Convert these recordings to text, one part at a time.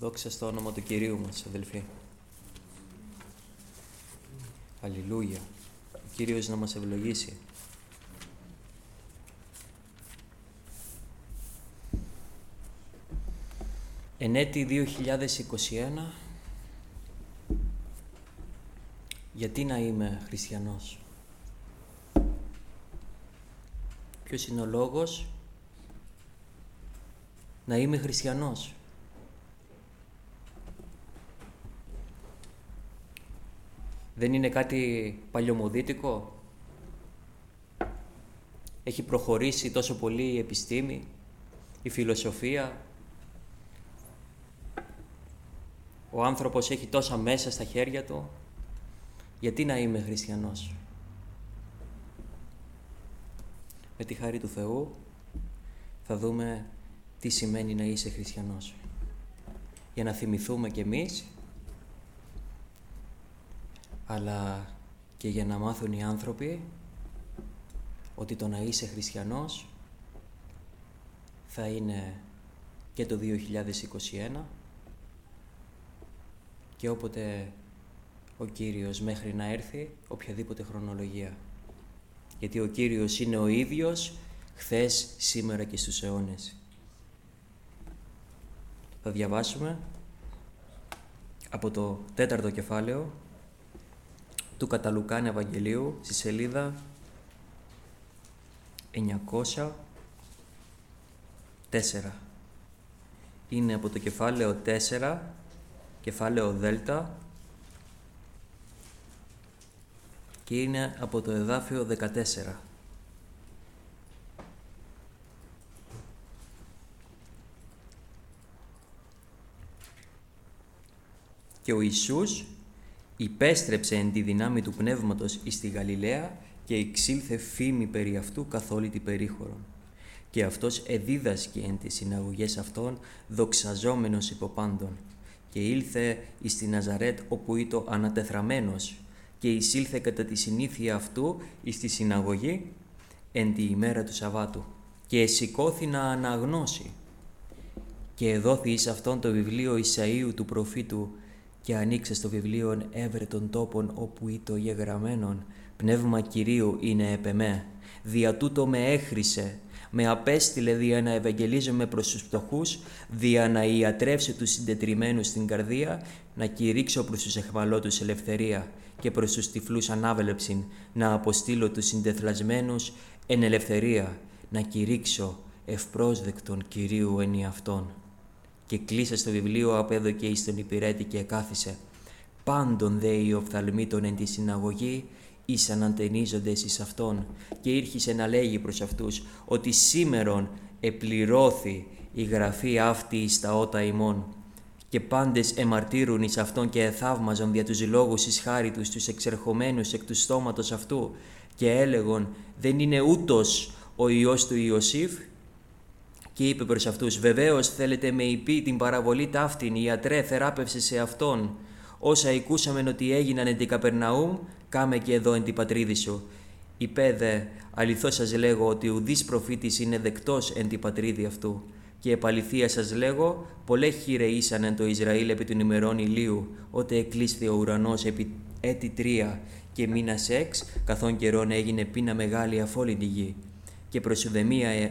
Δόξα στο όνομα του Κυρίου μας, αδελφοί. Αλληλούια. Ο Κύριος να μας ευλογήσει. Εν έτη 2021, γιατί να είμαι χριστιανός? Ποιος είναι ο λόγος να είμαι χριστιανός? Δεν είναι κάτι παλιωμοδίτικο? Έχει προχωρήσει τόσο πολύ η επιστήμη, η φιλοσοφία. Ο άνθρωπος έχει τόσα μέσα στα χέρια του. Γιατί να είμαι χριστιανός? Με τη χάρη του Θεού θα δούμε τι σημαίνει να είσαι χριστιανός. Για να θυμηθούμε κι εμείς, αλλά και για να μάθουν οι άνθρωποι ότι το να είσαι χριστιανός θα είναι και το 2021 και όποτε ο Κύριος μέχρι να έρθει, οποιαδήποτε χρονολογία. Γιατί ο Κύριος είναι ο ίδιος χθες, σήμερα και στους αιώνες. Θα διαβάσουμε από το 4ο κεφάλαιο του κατά Λουκάν Ευαγγελίου στη σελίδα 904. Είναι από το κεφάλαιο 4, κεφάλαιο Δέλτα, και είναι από το εδάφιο 14. Και ο Ιησούς υπέστρεψε εν τη δυνάμει του Πνεύματος εις τη Γαλιλαία και εξήλθε φήμη περί αυτού καθ' όλη την περίχωρον. Και αυτός εδίδασκε εν τις συναγωγές αυτών, δοξαζόμενος υπό πάντων. Και ήλθε εις τη Ναζαρέτ, όπου ήτο ανατεθραμένος, και εισήλθε κατά τη συνήθεια αυτού εις τη συναγωγή εν τη ημέρα του Σαββάτου. Και εσηκώθη να αναγνώσει. Και εδόθη εις αυτόν το βιβλίο Ισαΐου του προφήτου, και ανοίξε στο βιβλίον έβρε των τόπων όπου ήτο γεγραμμένον, πνεύμα Κυρίου είναι επ' εμέ, δια τούτο με έχρισε, με απέστειλε δια να ευαγγελίζομαι προς τους φτωχούς, δια να ιατρεύσει τους συντετριμμένους στην καρδία, να κηρύξω προς τους εχμαλώτους ελευθερία και προς τους τυφλούς ανάβελεψιν, να αποστείλω τους συντεθλασμένους εν ελευθερία, να κηρύξω ευπρόσδεκτον Κυρίου εν αυτόν. Και κλείσε στο βιβλίο απέδωκε εις τον υπηρέτη και εκάθισε. Πάντων δε οι οφθαλμίτων εν τη συναγωγή εις ανατενίζοντες εις αυτόν, και ήρχισε να λέγει προς αυτούς ότι σήμερον επληρώθη η γραφή αυτή εις τα ότα ημών. Και πάντες εμαρτύρουν εις αυτόν και εθαύμαζον δια τους λόγους εις χάριτους τους εξερχομένους εκ του στόματος αυτού, και έλεγον δεν είναι ούτως ο Υιός του Ιωσήφ? Και είπε προς αυτούς, βεβαίως θέλετε με υπή την παραβολή ταύτην, ιατρέ θεράπευσε σε αυτόν. Όσα ακούσαμεν ότι έγιναν εν την Καπερναούμ, κάμε και εδώ εν την πατρίδη σου. Είπε δε, αληθώς σας λέγω ότι ουδής προφήτης είναι δεκτός εν την πατρίδη αυτού. Και επαληθεία σας λέγω, πολλέ χείρε ήσαν εν το Ισραήλ επί των ημερών ηλίου, ότε εκλείσθη ο ουρανός επί έτη 3 και μήνας 6, καθόν καιρόν έγινε πείνα μεγάλη αφ' όλη τη γη. Και προς ουδεμία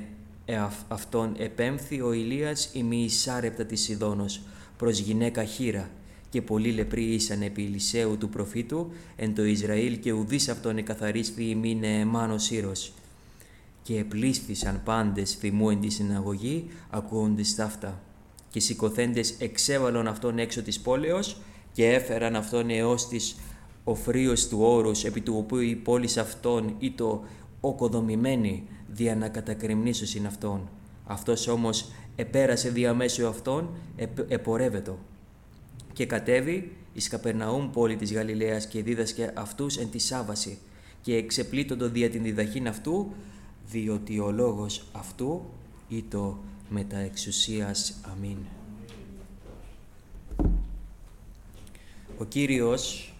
αυτόν επέμφθη ο Ηλίας ημί Σάρεπτα της Σιδώνος, προς γυναίκα χείρα, και πολλοί λεπροί ήσαν επί Ηλισαίου του προφήτου εν το Ισραήλ, και ουδείς αυτόν εκαθαρίσθη ημί Νεεμάν ο Σύρος. Και επλήσθησαν πάντες θυμού εν τη συναγωγή, ακούοντες ταύτα. Και σηκωθέντες εξέβαλον αυτόν έξω της πόλεως, και έφεραν αυτόν έως της οφρίος του όρους, επί του οποίου η πόλης αυτόν ήτο οκοδομημένη, δια να κατακρημνήσωσιν αυτόν. Αυτός όμως επέρασε διαμέσου αυτόν, επορεύετο. Και κατέβη εις Καπερναούμ πόλη της Γαλιλαίας και δίδασκε αυτούς εν τη Σάββαση, και εξεπλήττοντο δια την διδαχήν αυτού, διότι ο λόγος αυτού ήτο μετα εξουσίας. Αμήν. Ο Κύριος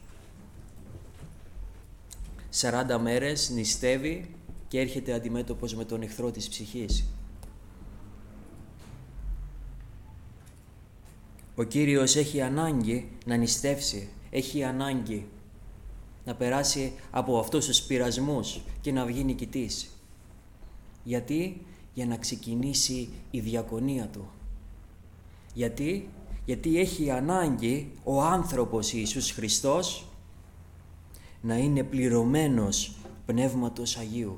40 μέρες νηστεύει και έρχεται αντιμέτωπος με τον εχθρό της ψυχής. Ο Κύριος έχει ανάγκη να νηστεύσει, έχει ανάγκη να περάσει από αυτούς τους πειρασμούς και να βγει νικητής. Γιατί? Για να ξεκινήσει η διακονία του. Γιατί έχει ανάγκη ο άνθρωπος Ιησούς Χριστός να είναι πληρωμένος Πνεύματος Αγίου.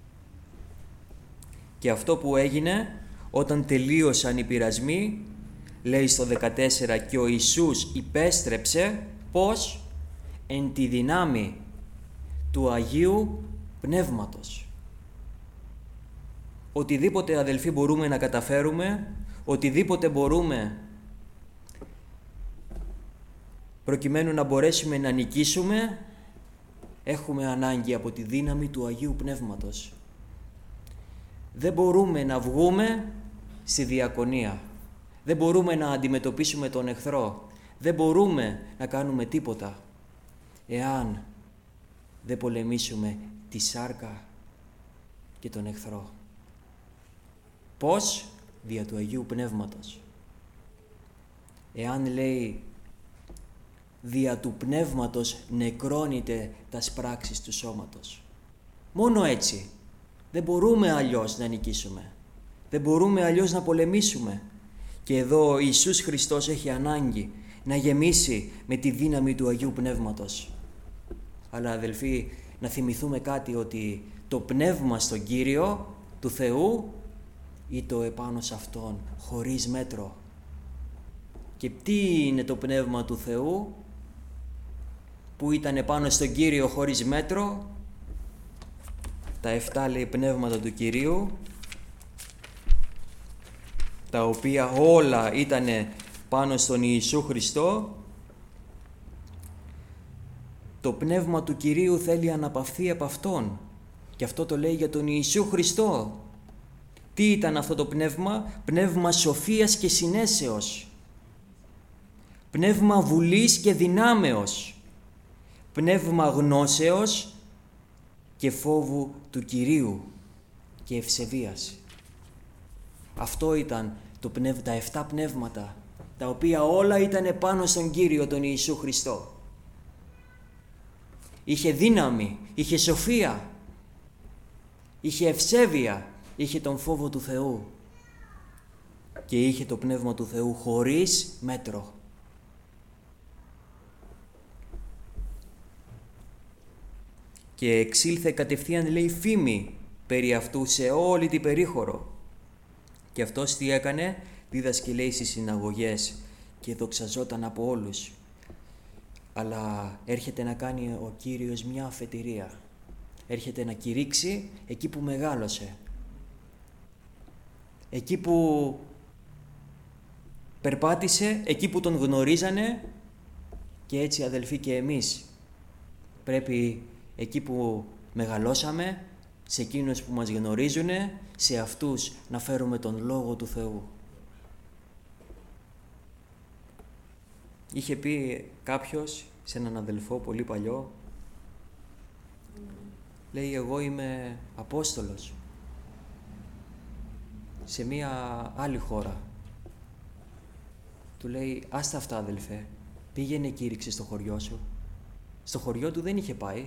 Και αυτό που έγινε όταν τελείωσαν οι πειρασμοί, λέει στο 14, και ο Ιησούς υπέστρεψε, πώς? Εν τη δυνάμει του Αγίου Πνεύματος. Οτιδήποτε, αδελφοί, μπορούμε να καταφέρουμε, οτιδήποτε μπορούμε προκειμένου να μπορέσουμε να νικήσουμε, έχουμε ανάγκη από τη δύναμη του Αγίου Πνεύματος. Δεν μπορούμε να βγούμε στη διακονία. Δεν μπορούμε να αντιμετωπίσουμε τον εχθρό. Δεν μπορούμε να κάνουμε τίποτα εάν δεν πολεμήσουμε τη σάρκα και τον εχθρό. Πώς? Δια του Αγίου Πνεύματος. Εάν, λέει, δια του Πνεύματος νεκρώνεται τα πράξεις του σώματος. Μόνο έτσι. Δεν μπορούμε αλλιώς να νικήσουμε. Δεν μπορούμε αλλιώς να πολεμήσουμε. Και εδώ ο Ιησούς Χριστός έχει ανάγκη να γεμίσει με τη δύναμη του Αγίου Πνεύματος. Αλλά, αδελφοί, να θυμηθούμε κάτι, ότι το πνεύμα στον Κύριο του Θεού ή το επάνω σε Αυτόν χωρίς μέτρο. Και τι είναι το πνεύμα του Θεού που ήταν επάνω στον Κύριο χωρίς μέτρο? Τα 7, λέει, πνεύματα του Κυρίου, τα οποία όλα ήταν πάνω στον Ιησού Χριστό. Το πνεύμα του Κυρίου θέλει να αναπαυθεί από Αυτόν. Και αυτό το λέει για τον Ιησού Χριστό. Τι ήταν αυτό το πνεύμα? Πνεύμα σοφίας και συνέσεως. Πνεύμα βουλής και δυνάμεως. Πνεύμα γνώσεως και φόβου του Κυρίου και ευσεβίας. Αυτό ήταν τα 7 πνεύματα, τα οποία όλα ήταν πάνω στον Κύριο τον Ιησού Χριστό. Είχε δύναμη, είχε σοφία, είχε ευσέβεια, είχε τον φόβο του Θεού και είχε το πνεύμα του Θεού χωρίς μέτρο. Και εξήλθε κατευθείαν, λέει, φήμη περί αυτού σε όλη την περίχωρο. Και αυτός τι έκανε? Δίδασκε, λέει, στις συναγωγές και δοξαζόταν από όλους. Αλλά έρχεται να κάνει ο Κύριος μια αφετηρία. Έρχεται να κηρύξει εκεί που μεγάλωσε. Εκεί που περπάτησε, εκεί που τον γνωρίζανε. Και έτσι, αδελφοί, και εμείς πρέπει εκεί που μεγαλώσαμε, σε εκείνους που μας γνωρίζουνε, σε αυτούς να φέρουμε τον Λόγο του Θεού. Είχε πει κάποιος σε έναν αδελφό πολύ παλιό, λέει, εγώ είμαι Απόστολος σε μία άλλη χώρα. Του λέει, άστα αυτά, αδελφέ, πήγαινε κήρυξε στο χωριό σου. Στο χωριό του δεν είχε πάει.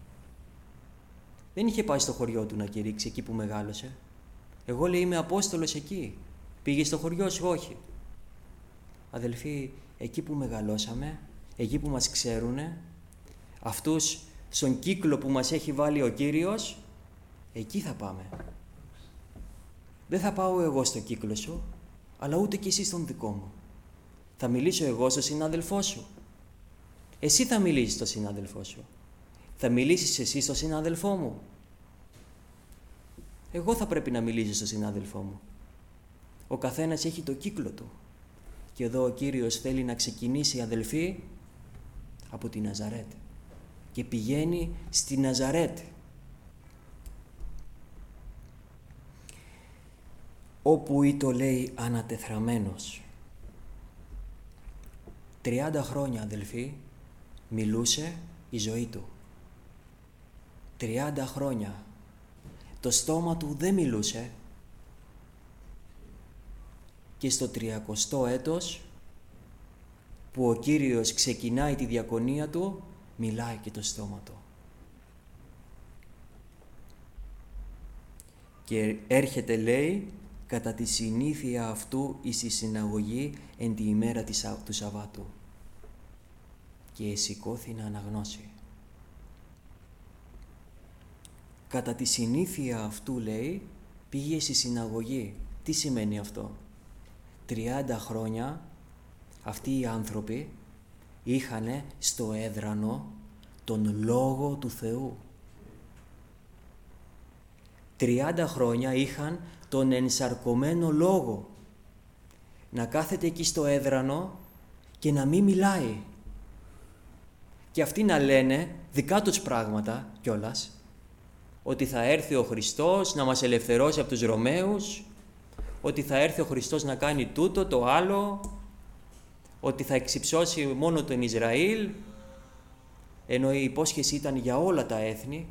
Δεν είχε πάει στο χωριό του να κηρύξει εκεί που μεγάλωσε. Εγώ, λέει, είμαι Απόστολος εκεί. Πήγε στο χωριό σου? Όχι. Αδελφοί, εκεί που μεγαλώσαμε, εκεί που μας ξέρουνε, αυτούς στον κύκλο που μας έχει βάλει ο Κύριος, εκεί θα πάμε. Δεν θα πάω εγώ στο κύκλο σου, αλλά ούτε κι εσύ στον δικό μου. Θα μιλήσω εγώ στον συνάδελφό σου. Εσύ θα μιλήσεις στον συνάδελφό σου. Θα μιλήσεις εσύ στον συνάδελφό μου. Εγώ θα πρέπει να μιλήσω στον συνάδελφό μου. Ο καθένας έχει το κύκλο του. Και εδώ ο Κύριος θέλει να ξεκινήσει, αδελφοί, από τη Ναζαρέτ. Και πηγαίνει στη Ναζαρέτ. Όπου ήτο, λέει, ανατεθραμένος. 30 χρόνια, αδελφοί, μιλούσε η ζωή του. 30 χρόνια. Το στόμα του δεν μιλούσε. Και στο 30ο έτος που ο Κύριος ξεκινάει τη διακονία Του, μιλάει και το στόμα Του. Και έρχεται, λέει, κατά τη συνήθεια αυτού εις τη συναγωγή εν τη ημέρα του Σαββάτου. Και εσηκώθη να αναγνώσει. Κατά τη συνήθεια αυτού, λέει, πήγε στη συναγωγή. Τι σημαίνει αυτό? 30 χρόνια αυτοί οι άνθρωποι είχαν στο έδρανο τον Λόγο του Θεού. 30 χρόνια είχαν τον ενσαρκωμένο Λόγο. Να κάθεται εκεί στο έδρανο και να μην μιλάει. Και αυτοί να λένε δικά τους πράγματα κιόλας, ότι θα έρθει ο Χριστός να μας ελευθερώσει από τους Ρωμαίους, ότι θα έρθει ο Χριστός να κάνει τούτο, το άλλο, ότι θα εξυψώσει μόνο τον Ισραήλ, ενώ η υπόσχεση ήταν για όλα τα έθνη.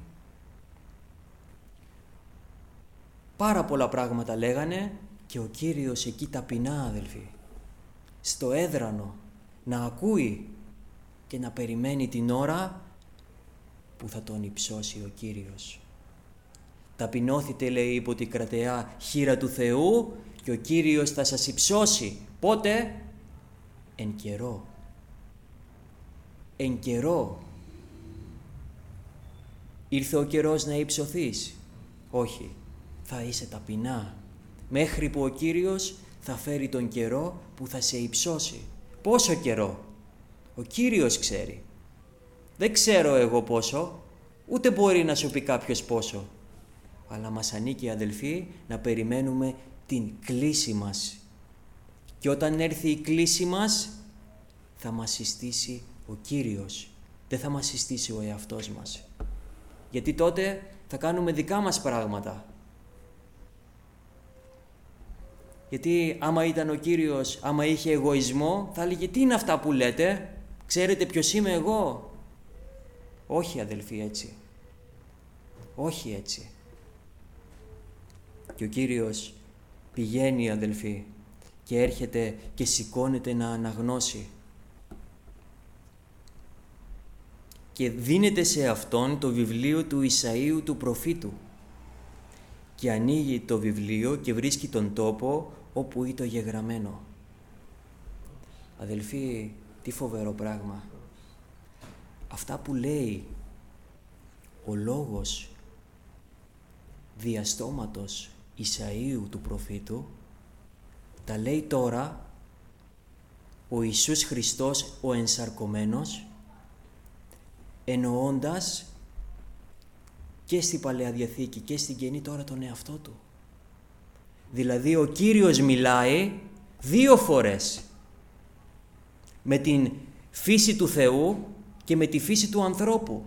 Πάρα πολλά πράγματα λέγανε και ο Κύριος εκεί ταπεινά, αδελφοί, στο έδρανο, να ακούει και να περιμένει την ώρα που θα τον υψώσει ο Κύριος. Ταπεινώθητε, λέει, υπό την κρατεά χείρα του Θεού και ο Κύριος θα σας υψώσει. Πότε? Εν καιρό. Εν καιρό. Ήρθε ο καιρός να υψωθείς? Όχι. Θα είσαι ταπεινά. Μέχρι που ο Κύριος θα φέρει τον καιρό που θα σε υψώσει. Πόσο καιρό? Ο Κύριος ξέρει. Δεν ξέρω εγώ πόσο, ούτε μπορεί να σου πει κάποιος πόσο. Αλλά μας ανήκει, αδελφοί, να περιμένουμε την κλήση μας. Και όταν έρθει η κλήση μας, θα μας συστήσει ο Κύριος. Δεν θα μας συστήσει ο εαυτός μας. Γιατί τότε θα κάνουμε δικά μας πράγματα. Γιατί άμα ήταν ο Κύριος, άμα είχε εγωισμό, θα έλεγε τι είναι αυτά που λέτε, ξέρετε ποιος είμαι εγώ? Όχι, αδελφοί, έτσι. Όχι έτσι. Και ο Κύριος πηγαίνει, αδελφοί, και έρχεται και σηκώνεται να αναγνώσει. Και δίνεται σε αυτόν το βιβλίο του Ισαΐου του προφήτου. Και ανοίγει το βιβλίο και βρίσκει τον τόπο όπου ήταν γεγραμμένο. Αδελφοί, τι φοβερό πράγμα. Αυτά που λέει ο λόγος διαστόματος Ισαΐου του προφήτου, τα λέει τώρα ο Ιησούς Χριστός ο ενσαρκωμένος, εννοώντας και στην Παλαιά Διαθήκη και στην Καινή τώρα τον εαυτό του. Δηλαδή ο Κύριος μιλάει 2 φορές, με την φύση του Θεού και με τη φύση του ανθρώπου.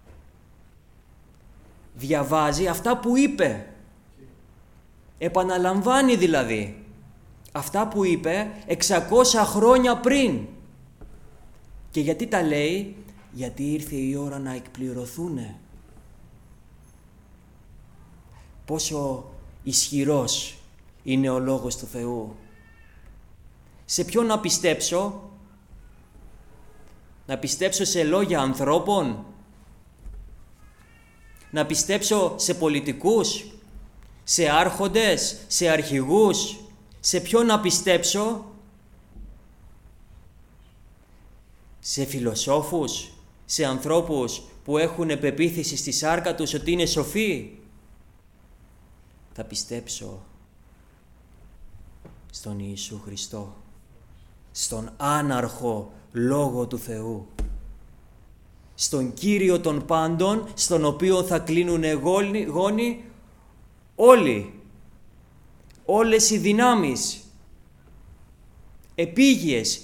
Διαβάζει αυτά που είπε. Επαναλαμβάνει δηλαδή αυτά που είπε 600 χρόνια πριν. Και γιατί τα λέει? Γιατί ήρθε η ώρα να εκπληρωθούνε. Πόσο ισχυρός είναι ο Λόγος του Θεού. Σε ποιον να πιστέψω? Να πιστέψω σε λόγια ανθρώπων? Να πιστέψω σε πολιτικούς? Σε άρχοντες? Σε αρχηγούς? Σε ποιον να πιστέψω? Σε φιλοσόφους? Σε ανθρώπους που έχουν πεποίθηση στη σάρκα τους ότι είναι σοφοί? Θα πιστέψω στον Ιησού Χριστό, στον άναρχο Λόγο του Θεού, στον Κύριο των πάντων, στον οποίο θα κλείνουνε γόνοι όλοι, όλες οι δυνάμεις, επίγειες,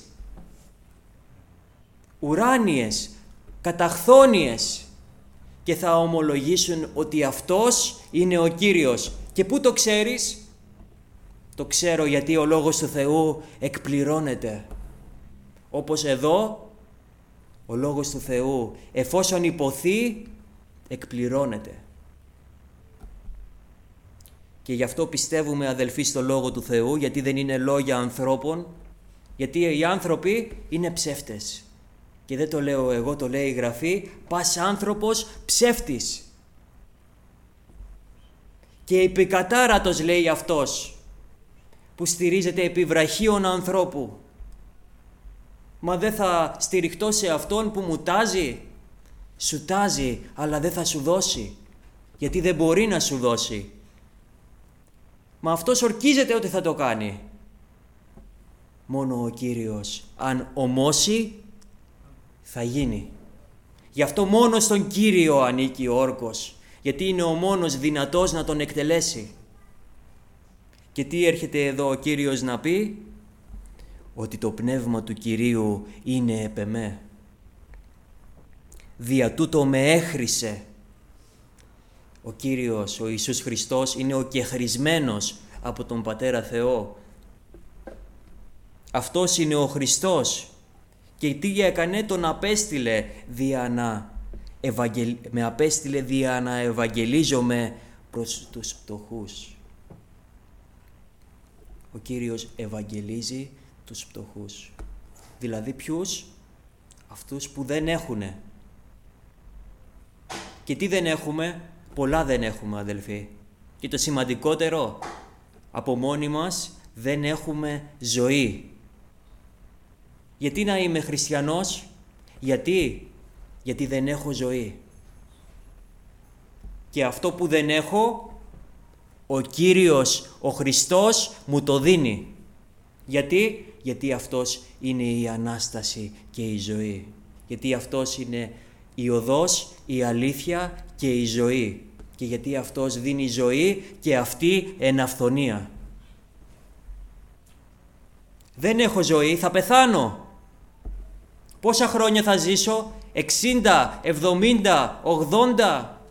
ουράνιες, καταχθόνιες, και θα ομολογήσουν ότι αυτός είναι ο Κύριος. Και πού το ξέρεις? Το ξέρω γιατί ο Λόγος του Θεού εκπληρώνεται. Όπως εδώ, ο Λόγος του Θεού, εφόσον υποθεί, εκπληρώνεται. Και γι' αυτό πιστεύουμε, αδελφοί, στο Λόγο του Θεού, γιατί δεν είναι λόγια ανθρώπων, Γιατί οι άνθρωποι είναι ψεύτες. Και δεν το λέω εγώ, το λέει η Γραφή, πας άνθρωπος ψεύτης. Και επικατάρατος, λέει αυτός, που στηρίζεται επί βραχίων ανθρώπου. Μα δεν θα στηριχτώ σε αυτόν που μου τάζει? Σου τάζει, αλλά δεν θα σου δώσει. Γιατί δεν μπορεί να σου δώσει. Μα αυτός ορκίζεται ότι θα το κάνει. Μόνο ο Κύριος, αν ομώσει, θα γίνει. Γι' αυτό μόνο στον Κύριο ανήκει ο όρκος. Γιατί είναι ο μόνος δυνατός να τον εκτελέσει. Και τι έρχεται εδώ ο Κύριος να πει? Ότι το πνεύμα του Κυρίου είναι επ' εμέ. Δια τούτο με έχρισε. Ο Κύριος, ο Ιησούς Χριστός, είναι ο κεχρισμένος από τον Πατέρα Θεό. Αυτός είναι ο Χριστός. Και τι έκανε? Τον απέστειλε με απέστειλε δια να ευαγγελίζομαι προς τους πτωχούς. Ο Κύριος ευαγγελίζει τους πτωχούς. Δηλαδή ποιους? Αυτούς που δεν έχουνε. Και τι δεν έχουμε? Πολλά δεν έχουμε, αδελφοί. Και το σημαντικότερο, από μόνοι μας δεν έχουμε ζωή. Γιατί να είμαι χριστιανός? Γιατί δεν έχω ζωή. Και αυτό που δεν έχω, ο Κύριος, ο Χριστός μου το δίνει. Γιατί αυτός είναι η Ανάσταση και η ζωή. Γιατί αυτός είναι η οδός, η αλήθεια και η ζωή. Και γιατί αυτός δίνει ζωή και αυτή εν αυθονία. Δεν έχω ζωή, θα πεθάνω. Πόσα χρόνια θα ζήσω? 60, 70, 80.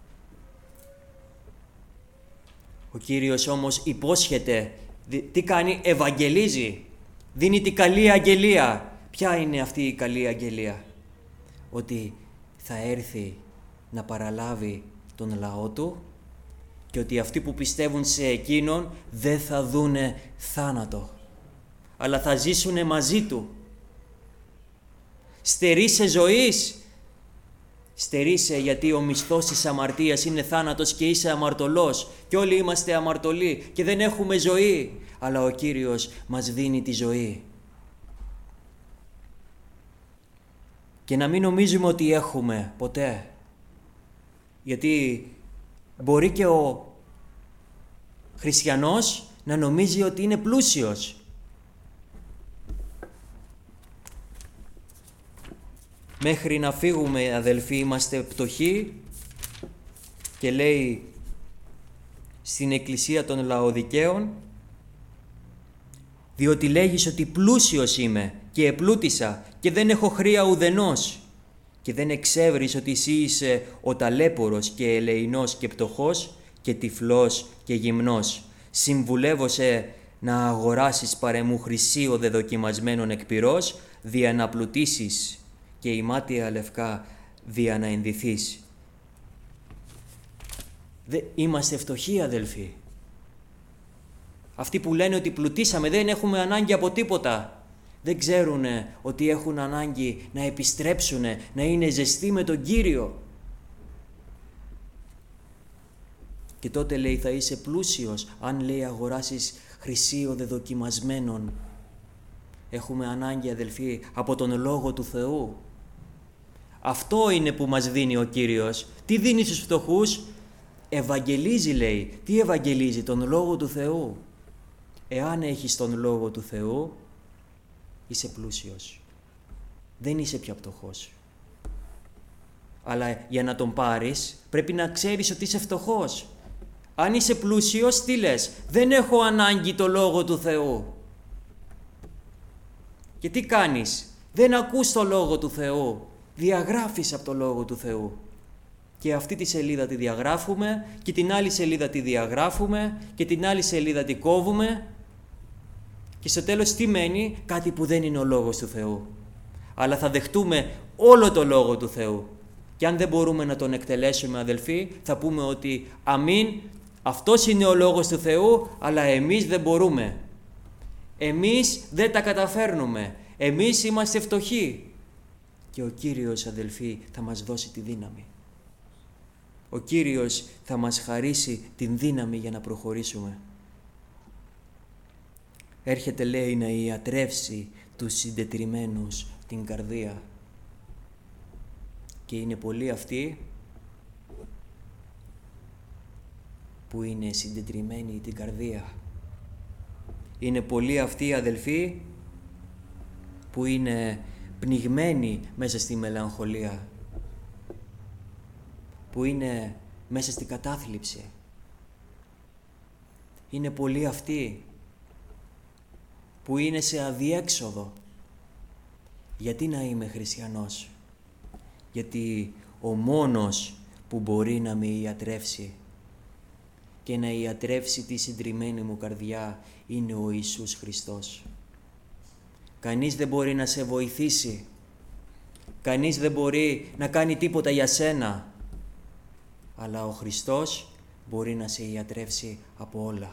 Ο Κύριος όμως υπόσχεται. Τι κάνει? Ευαγγελίζει. Δίνει την καλή αγγελία. Ποια είναι αυτή η καλή αγγελία? Ότι θα έρθει να παραλάβει τον λαό του και ότι αυτοί που πιστεύουν σε εκείνον δεν θα δούνε θάνατο, αλλά θα ζήσουνε μαζί του. Στερείσαι ζωής. Στερείσαι, γιατί ο μισθός της αμαρτίας είναι θάνατος και είσαι αμαρτωλός. Και όλοι είμαστε αμαρτωλοί και δεν έχουμε ζωή. Αλλά ο Κύριος μας δίνει τη ζωή. Και να μην νομίζουμε ότι έχουμε ποτέ. Γιατί μπορεί και ο χριστιανός να νομίζει ότι είναι πλούσιος. Μέχρι να φύγουμε, αδελφοί, είμαστε πτωχοί. Και λέει στην Εκκλησία των Λαοδικαίων, διότι λέγεις ότι πλούσιος είμαι και επλούτησα και δεν έχω χρία ουδενός, και δεν εξεύρεις ότι εσύ είσαι ο ταλέπορος και ελεεινός και πτωχός και τυφλός και γυμνός. Συμβουλεύωσε να αγοράσεις παρεμού χρυσίο δεδοκιμασμένον εκ πυρός, δια να πλουτίσεις, και η μάτια λευκά δια να ενδυθείς. Είμαστε φτωχοί, αδελφοί. Αυτοί που λένε ότι πλουτίσαμε, δεν έχουμε ανάγκη από τίποτα. Δεν ξέρουν ότι έχουν ανάγκη να επιστρέψουν, να είναι ζεστοί με τον Κύριο. Και τότε λέει θα είσαι πλούσιος αν, λέει, αγοράσεις χρυσίο δεδοκιμασμένον. Έχουμε ανάγκη, αδελφοί, από τον Λόγο του Θεού. Αυτό είναι που μας δίνει ο Κύριος. Τι δίνει στους φτωχούς? Ευαγγελίζει, λέει. Τι ευαγγελίζει? Τον Λόγο του Θεού. Εάν έχεις τον Λόγο του Θεού, είσαι πλούσιος. Δεν είσαι πια φτωχός. Αλλά για να τον πάρεις πρέπει να ξέρεις ότι είσαι φτωχός. Αν είσαι πλούσιος, τι λες? Δεν έχω ανάγκη το Λόγο του Θεού. Και τι κάνεις? Δεν ακούς το Λόγο του Θεού. Διαγράφεις από το Λόγο του Θεού. Και αυτή τη σελίδα τη διαγράφουμε και την άλλη σελίδα τη διαγράφουμε και την άλλη σελίδα τη κόβουμε. Και στο τέλος τι μένει? Κάτι που δεν είναι ο Λόγος του Θεού. Αλλά θα δεχτούμε όλο το Λόγο του Θεού. Και αν δεν μπορούμε να τον εκτελέσουμε, αδελφοί, θα πούμε ότι αμήν, αυτός είναι ο Λόγος του Θεού, αλλά εμείς δεν μπορούμε. Εμείς δεν τα καταφέρνουμε. Εμείς είμαστε φτωχοί. Και ο Κύριος, αδελφοί, θα μας δώσει τη δύναμη. Ο Κύριος θα μας χαρίσει την δύναμη για να προχωρήσουμε. Έρχεται, λέει, να ιατρεύσει τους συντετριμμένους την καρδία. Και είναι πολλοί αυτοί που είναι συντετριμμένοι την καρδία. Είναι πολλοί αυτοί, αδελφοί, που είναι πνιγμένοι μέσα στη μελαγχολία, που είναι μέσα στη κατάθλιψη. Είναι πολλοί αυτοί που είναι σε αδιέξοδο. Γιατί να είμαι χριστιανός? Γιατί ο μόνος που μπορεί να με ιατρεύσει και να ιατρεύσει τη συντριμμένη μου καρδιά είναι ο Ιησούς Χριστός. Κανείς δεν μπορεί να σε βοηθήσει. Κανείς δεν μπορεί να κάνει τίποτα για σένα. Αλλά ο Χριστός μπορεί να σε ιατρεύσει από όλα.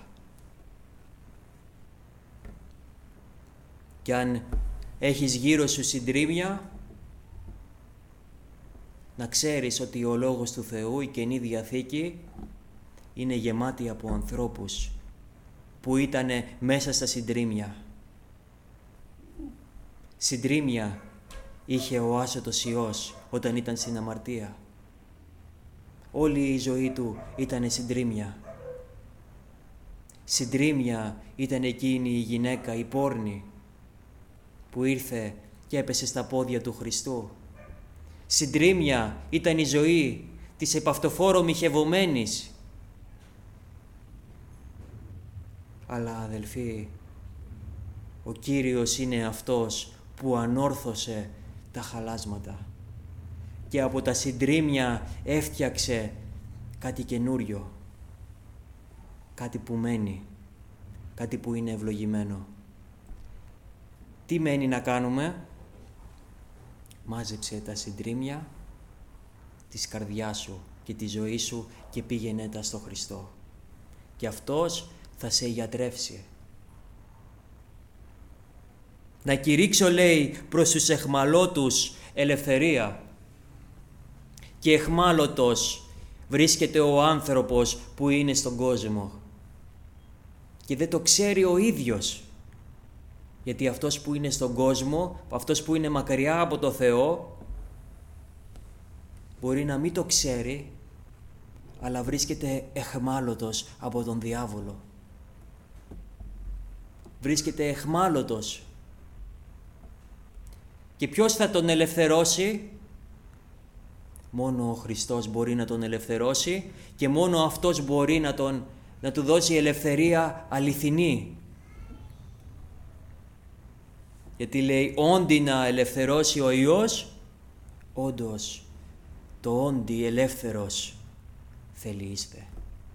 Και αν έχεις γύρω σου συντρίμμια, να ξέρεις ότι ο Λόγος του Θεού, η Καινή Διαθήκη, είναι γεμάτη από ανθρώπους που ήταν μέσα στα συντρίμμια. Συντρίμμια είχε ο άσωτος Υιός όταν ήταν στην αμαρτία. Όλη η ζωή του ήταν συντρίμμια. Συντρίμμια ήταν εκείνη η γυναίκα, η πόρνη, που ήρθε και έπεσε στα πόδια του Χριστού. Συντρίμμια ήταν η ζωή της επαυτοφόρο μοιχευωμένης. Αλλά, αδελφοί, ο Κύριος είναι αυτός που ανόρθωσε τα χαλάσματα και από τα συντρίμμια έφτιαξε κάτι καινούριο, κάτι που μένει, κάτι που είναι ευλογημένο. Τι μένει να κάνουμε? Μάζεψε τα συντρίμμια της καρδιάς σου και τη ζωή σου και πήγαινε τα στο Χριστό. Και Αυτός θα σε ιατρεύσει. Να κηρύξω, λέει, προς τους εχμαλώτους ελευθερία. Και εχμάλωτος βρίσκεται ο άνθρωπος που είναι στον κόσμο. Και δεν το ξέρει ο ίδιος. Γιατί αυτός που είναι στον κόσμο, αυτός που είναι μακριά από το Θεό, μπορεί να μην το ξέρει, αλλά βρίσκεται εχμάλωτος από τον διάβολο. Βρίσκεται εχμάλωτος. Και ποιος θα τον ελευθερώσει? Μόνο ο Χριστός μπορεί να τον ελευθερώσει και μόνο Αυτός μπορεί να του δώσει ελευθερία αληθινή. Γιατί λέει όντι να ελευθερώσει ο Υιός, όντως το όντι ελεύθερος θέλει είστε.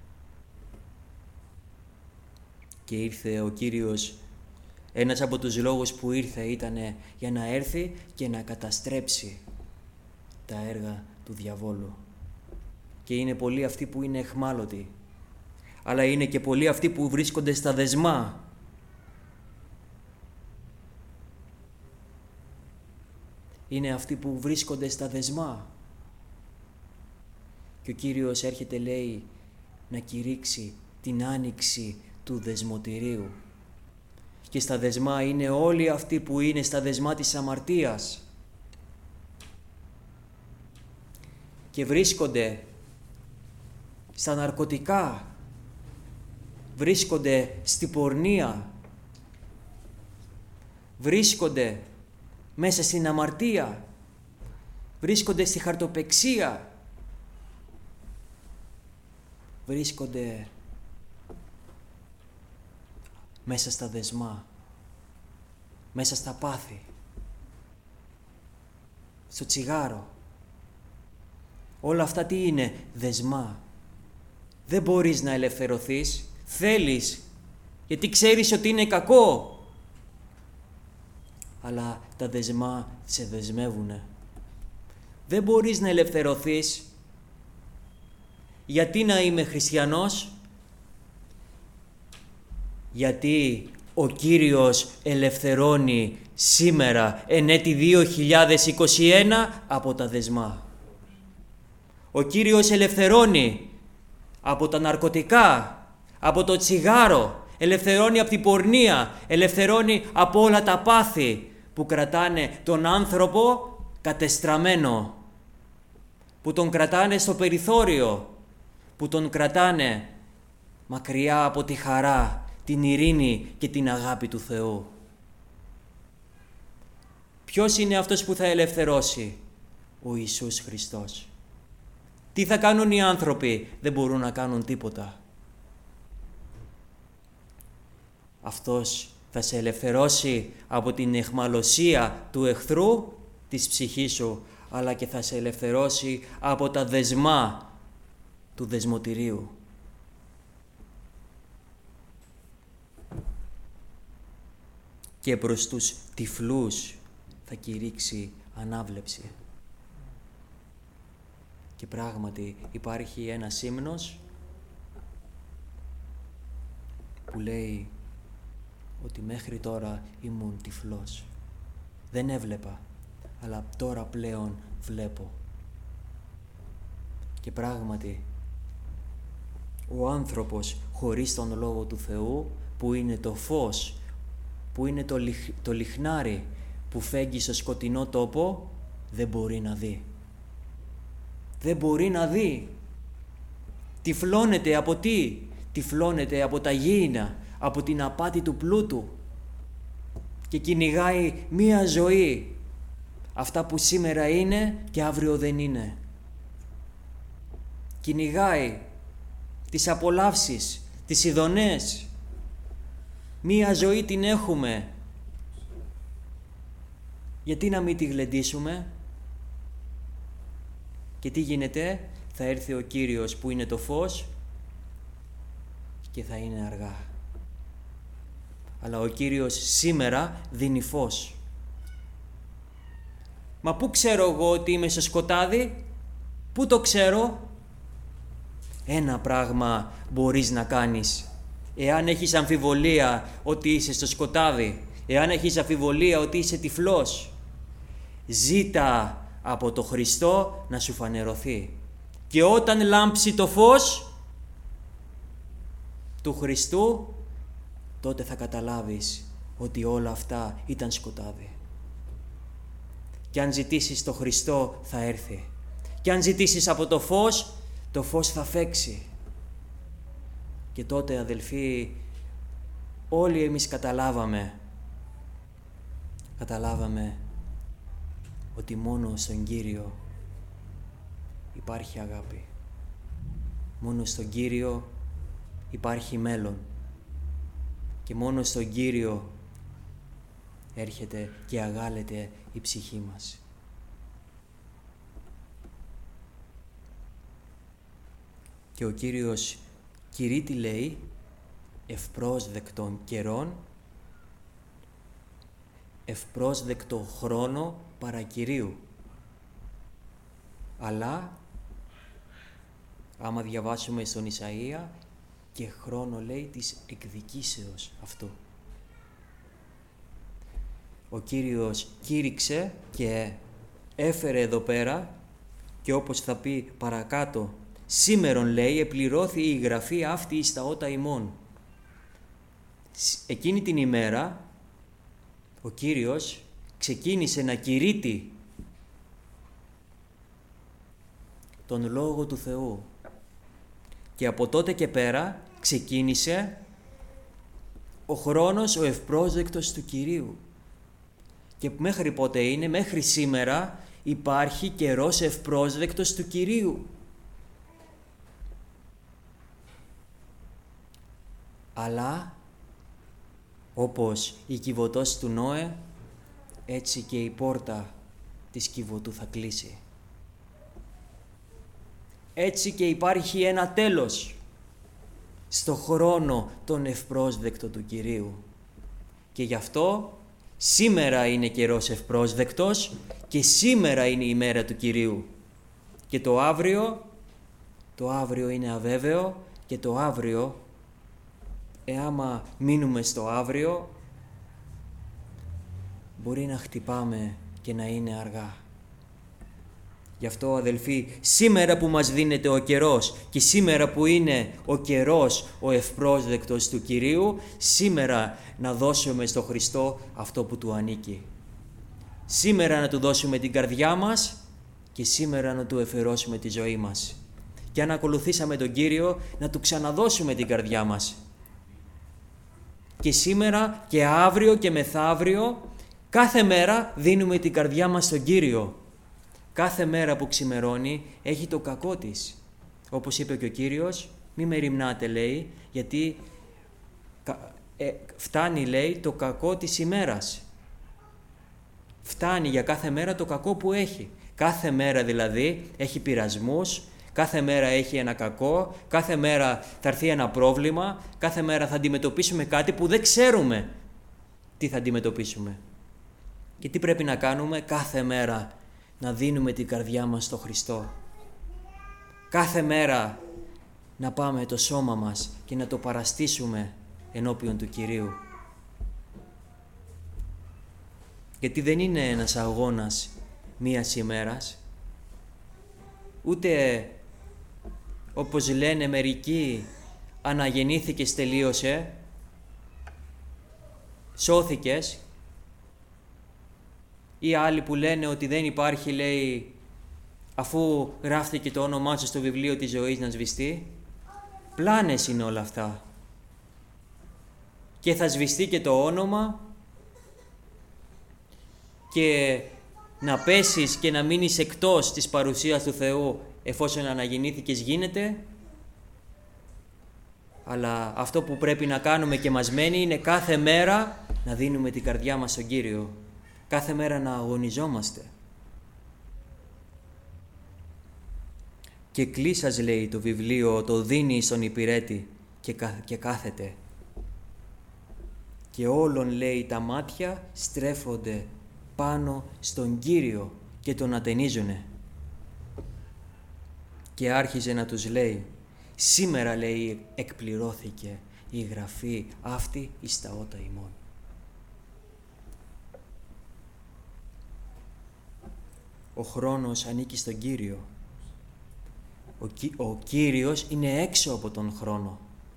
Και ήρθε ο Κύριος, ένας από τους λόγους που ήρθε ήταν για να έρθει και να καταστρέψει τα έργα του διαβόλου. Και είναι πολλοί αυτοί που είναι εχμάλωτοι, αλλά είναι και πολλοί αυτοί που βρίσκονται στα δεσμά. Είναι αυτοί που βρίσκονται στα δεσμά. Και ο Κύριος έρχεται, λέει, να κηρύξει την άνοιξη του δεσμοτηρίου. Και στα δεσμά είναι όλοι αυτοί που είναι στα δεσμά της αμαρτίας. Και βρίσκονται στα ναρκωτικά. Βρίσκονται στη πορνεία. Βρίσκονται μέσα στην αμαρτία. Βρίσκονται στη χαρτοπεξία. Βρίσκονται μέσα στα δεσμά, μέσα στα πάθη, στο τσιγάρο. Όλα αυτά τι είναι? Δεσμά. Δεν μπορείς να ελευθερωθείς, θέλεις, γιατί ξέρεις ότι είναι κακό. Αλλά τα δεσμά σε δεσμεύουνε. Δεν μπορείς να ελευθερωθείς. Γιατί να είμαι χριστιανός? Γιατί Ο Κύριος ελευθερώνει σήμερα εν έτη 2021 από τα δεσμά. Ο Κύριος ελευθερώνει από τα ναρκωτικά, από το τσιγάρο, ελευθερώνει από την πορνεία, ελευθερώνει από όλα τα πάθη που κρατάνε τον άνθρωπο κατεστραμμένο, που τον κρατάνε στο περιθώριο, που τον κρατάνε μακριά από τη χαρά, την ειρήνη και την αγάπη του Θεού. Ποιος είναι αυτός που θα ελευθερώσει? Ο Ιησούς Χριστός. Τι θα κάνουν οι άνθρωποι? Δεν μπορούν να κάνουν τίποτα. Αυτός θα σε ελευθερώσει από την αιχμαλωσία του εχθρού της ψυχής σου, αλλά και θα σε ελευθερώσει από τα δεσμά του δεσμοτηρίου. Και προς τους τυφλούς θα κηρύξει ανάβλεψη. Και πράγματι υπάρχει ένας ύμνος που λέει ότι μέχρι τώρα ήμουν τυφλός. Δεν έβλεπα, αλλά τώρα πλέον βλέπω. Και πράγματι ο άνθρωπος χωρίς τον Λόγο του Θεού, που είναι το φως, που είναι το λιχνάρι που φέγγει στο σκοτεινό τόπο, δεν μπορεί να δει. Δεν μπορεί να δει. Τυφλώνεται από τι? Τυφλώνεται από τα γήινα, από την απάτη του πλούτου και κυνηγάει μία ζωή. Αυτά που σήμερα είναι και αύριο δεν είναι. Κυνηγάει τις απολαύσεις, τις ειδονές. Μία ζωή την έχουμε. Γιατί να μην τη γλεντήσουμε? Και τι γίνεται? Θα έρθει ο Κύριος που είναι το φως και θα είναι αργά. Αλλά ο Κύριος σήμερα δίνει φως. Μα πού ξέρω εγώ ότι είμαι στο σκοτάδι? Πού το ξέρω? Ένα πράγμα μπορείς να κάνεις. Εάν έχεις αμφιβολία ότι είσαι στο σκοτάδι, εάν έχεις αμφιβολία ότι είσαι τυφλός, ζήτα από το Χριστό να σου φανερωθεί. Και όταν λάμψει το φως του Χριστού, τότε θα καταλάβεις ότι όλα αυτά ήταν σκοτάδι. Και αν ζητήσεις το Χριστό θα έρθει. Και αν ζητήσεις από το φως θα φέξει. Και τότε, αδελφοί, όλοι εμείς καταλάβαμε ότι μόνο στον Κύριο υπάρχει αγάπη. Μόνο στον Κύριο υπάρχει μέλλον. Και μόνο στον Κύριο έρχεται και αγάλεται η ψυχή μας. Και ο Κύριος κηρύττει, λέει, ευπρόσδεκτων καιρών, ευπρόσδεκτο χρόνο παρακυρίου. Αλλά, άμα διαβάσουμε στον Ισαΐα, και χρόνο, λέει, της εκδικήσεως αυτού. Ο Κύριος κήρυξε και έφερε εδώ πέρα, και όπως θα πει παρακάτω, σήμερον, λέει, επληρώθη η γραφή αυτή εις τα ότα ημών. Εκείνη την ημέρα ο Κύριος ξεκίνησε να κηρύττει τον Λόγο του Θεού. Και από τότε και πέρα ξεκίνησε ο χρόνος ο ευπρόσδεκτος του Κυρίου. Και μέχρι πότε είναι? Μέχρι σήμερα υπάρχει καιρός ευπρόσδεκτος του Κυρίου. Αλλά όπως η κυβωτός του Νόε, έτσι και η πόρτα της κυβωτού θα κλείσει. Έτσι και υπάρχει ένα τέλος στο χρόνο τον ευπρόσδεκτο του Κυρίου. Και γι' αυτό σήμερα είναι καιρός ευπρόσδεκτος και σήμερα είναι η μέρα του Κυρίου. Και το αύριο είναι αβέβαιο και το αύριο άμα μείνουμε στο αύριο, μπορεί να χτυπάμε και να είναι αργά. Γι' αυτό, αδελφοί, σήμερα που μας δίνεται ο καιρός και σήμερα που είναι ο καιρός ο ευπρόσδεκτος του Κυρίου, σήμερα να δώσουμε στο Χριστό αυτό που του ανήκει. Σήμερα να του δώσουμε την καρδιά μας και σήμερα να του εφερώσουμε τη ζωή μας. Και αν ακολουθήσαμε τον Κύριο, να του ξαναδώσουμε την καρδιά μας. Και σήμερα και αύριο και μεθαύριο, κάθε μέρα δίνουμε την καρδιά μας στον Κύριο. Κάθε μέρα που ξημερώνει έχει το κακό της. Όπως είπε και ο Κύριος, μη με ρημνάτε, λέει, γιατί φτάνει, λέει, το κακό της ημέρας. Φτάνει για κάθε μέρα το κακό που έχει. Κάθε μέρα δηλαδή έχει πειρασμούς, κάθε μέρα έχει ένα κακό, κάθε μέρα θα έρθει ένα πρόβλημα, κάθε μέρα θα αντιμετωπίσουμε κάτι που δεν ξέρουμε τι θα αντιμετωπίσουμε. Και τι πρέπει να κάνουμε? Κάθε μέρα να δίνουμε την καρδιά μας στο Χριστό. Κάθε μέρα να πάμε το σώμα μας και να το παραστήσουμε ενώπιον του Κυρίου. Γιατί δεν είναι ένας αγώνας μίας ημέρας, ούτε όπως λένε μερικοί αναγεννήθηκες, τελείωσε, σώθηκες, ή άλλοι που λένε ότι δεν υπάρχει, λέει, αφού γράφτηκε το όνομά σου στο βιβλίο της ζωής να σβηστεί. Πλάνες είναι όλα αυτά. Και θα σβηστεί και το όνομα και να πέσεις και να μείνεις εκτός της παρουσίας του Θεού εφόσον αναγεννήθηκες γίνεται. Αλλά αυτό που πρέπει να κάνουμε και μας μένει είναι κάθε μέρα να δίνουμε την καρδιά μας στον Κύριο. Κάθε μέρα να αγωνιζόμαστε. Και κλείσας, λέει, το βιβλίο, το δίνει στον υπηρέτη και κάθεται. Και όλων, λέει, τα μάτια στρέφονται πάνω στον Κύριο και τον ατενίζουνε. Και άρχιζε να τους λέει, σήμερα, λέει, εκπληρώθηκε η γραφή αυτή εις τα ότα ημών. Ο χρόνος ανήκει στον Κύριο. Ο Κύριος είναι έξω από τον χρόνο.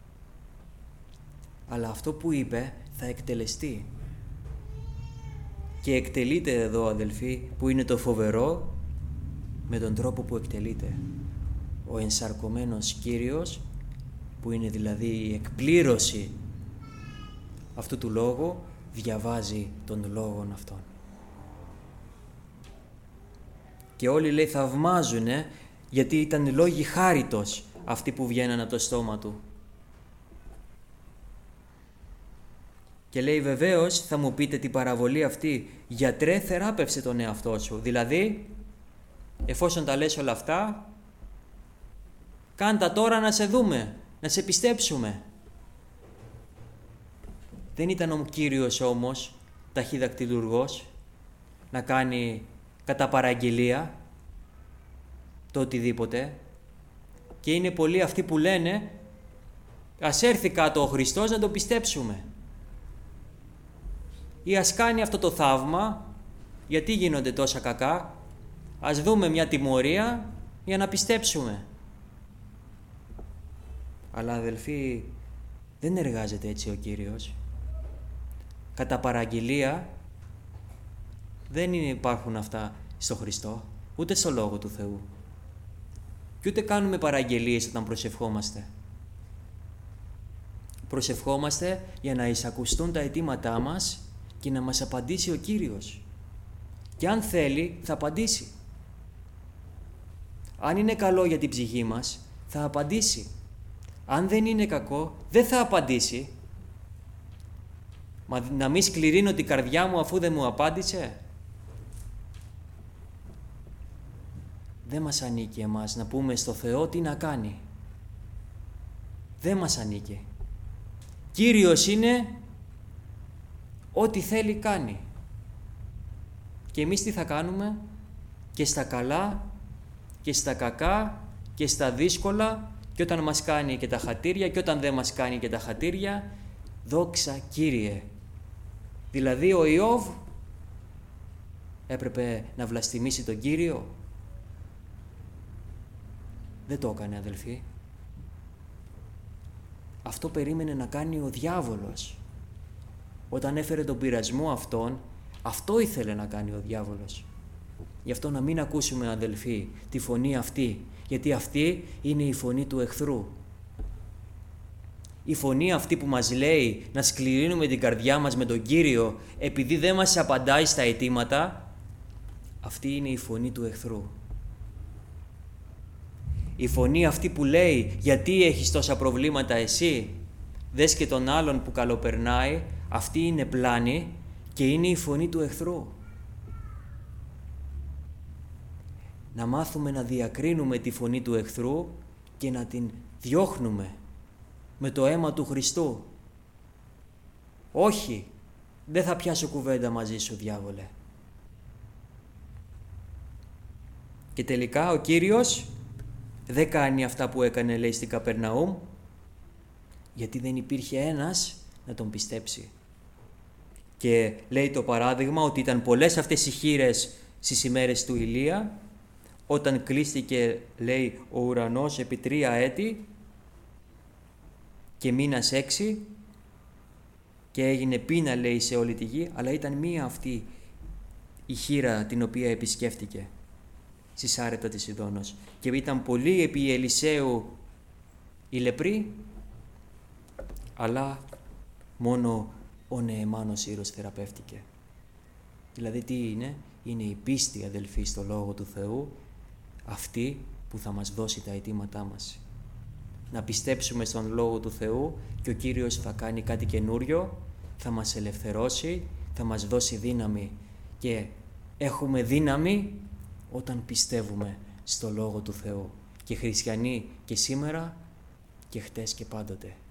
Αλλά αυτό που είπε θα εκτελεστεί. Και εκτελείται εδώ, αδελφοί, που είναι το φοβερό, με τον τρόπο που εκτελείται. Ο ενσαρκωμένος Κύριος, που είναι δηλαδή η εκπλήρωση αυτού του λόγου, διαβάζει τον λόγον αυτόν. Και όλοι, λέει, θαυμάζουνε, γιατί ήταν λόγοι χάριτος αυτοί που βγαίναν από το στόμα του. Και λέει, βεβαίως θα μου πείτε την παραβολή αυτή, γιατρέ, θεράπευσε τον εαυτό σου. Δηλαδή, εφόσον τα λες όλα αυτά, κάντα τώρα να σε δούμε, να σε πιστέψουμε. Δεν ήταν ο Κύριος όμως ταχυδακτηλουργός να κάνει κατά παραγγελία το οτιδήποτε. Και είναι πολλοί αυτοί που λένε, ας έρθει κάτω ο Χριστός να το πιστέψουμε. Ή ας κάνει αυτό το θαύμα, γιατί γίνονται τόσα κακά, ας δούμε μια τιμωρία για να πιστέψουμε. Αλλά, αδελφοί, δεν εργάζεται έτσι ο Κύριος. Κατά παραγγελία δεν υπάρχουν αυτά στο Χριστό, ούτε στο Λόγο του Θεού. Και ούτε κάνουμε παραγγελίες όταν προσευχόμαστε. Προσευχόμαστε για να εισακουστούν τα αιτήματά μας και να μας απαντήσει ο Κύριος. Και αν θέλει, θα απαντήσει. Αν είναι καλό για την ψυχή μας, θα απαντήσει. Αν δεν είναι κακό, δεν θα απαντήσει. Μα να μην σκληρύνω την καρδιά μου αφού δεν μου απάντησε. Δεν μας ανήκει εμάς να πούμε στο Θεό τι να κάνει. Δεν μας ανήκει. Κύριος είναι, ό,τι θέλει κάνει. Και εμείς τι θα κάνουμε? Και στα καλά και στα κακά και στα δύσκολα, και όταν μας κάνει και τα χατήρια και όταν δεν μας κάνει και τα χατήρια, Δόξα Κύριε. Δηλαδή ο Ιώβ έπρεπε να βλαστημίσει τον Κύριο. Δεν το έκανε, αδελφοί. Αυτό περίμενε να κάνει ο διάβολος. Όταν έφερε τον πειρασμό αυτόν, αυτό ήθελε να κάνει ο διάβολος. Γι' αυτό να μην ακούσουμε, αδελφοί, τη φωνή αυτή, γιατί αυτή είναι η φωνή του εχθρού. Η φωνή αυτή που μας λέει να σκληρύνουμε την καρδιά μας με τον Κύριο επειδή δεν μας απαντάει στα αιτήματα, αυτή είναι η φωνή του εχθρού. Η φωνή αυτή που λέει γιατί έχεις τόσα προβλήματα εσύ, δες και τον άλλον που καλοπερνάει, αυτή είναι πλάνη και είναι η φωνή του εχθρού. Να μάθουμε να διακρίνουμε τη φωνή του εχθρού και να την διώχνουμε με το αίμα του Χριστού. Όχι, δεν θα πιάσω κουβέντα μαζί σου, διάβολε. Και τελικά ο Κύριος δεν κάνει αυτά που έκανε, λέει, στην Καπερναούμ, γιατί δεν υπήρχε ένας να τον πιστέψει. Και λέει το παράδειγμα ότι ήταν πολλές αυτές οι χήρες στις ημέρες του Ηλία, όταν κλείστηκε, λέει, ο ουρανός επί 3 έτη και μήνας 6 και έγινε πείνα, λέει, σε όλη τη γη, αλλά ήταν μία αυτή η χήρα την οποία επισκέφτηκε στη Σάρεπτα της Σιδώνος. Και ήταν πολλοί επί Ελισαίου οι λεπροί, αλλά μόνο ο Νεεμάνος Ήρος θεραπεύτηκε. Δηλαδή τι είναι? Είναι η πίστη, αδελφοί, στο Λόγο του Θεού, αυτή που θα μας δώσει τα αιτήματά μας. Να πιστέψουμε στον Λόγο του Θεού και ο Κύριος θα κάνει κάτι καινούριο, θα μας ελευθερώσει, θα μας δώσει δύναμη. Και έχουμε δύναμη όταν πιστεύουμε στο Λόγο του Θεού. Και χριστιανοί και σήμερα και χτες και πάντοτε.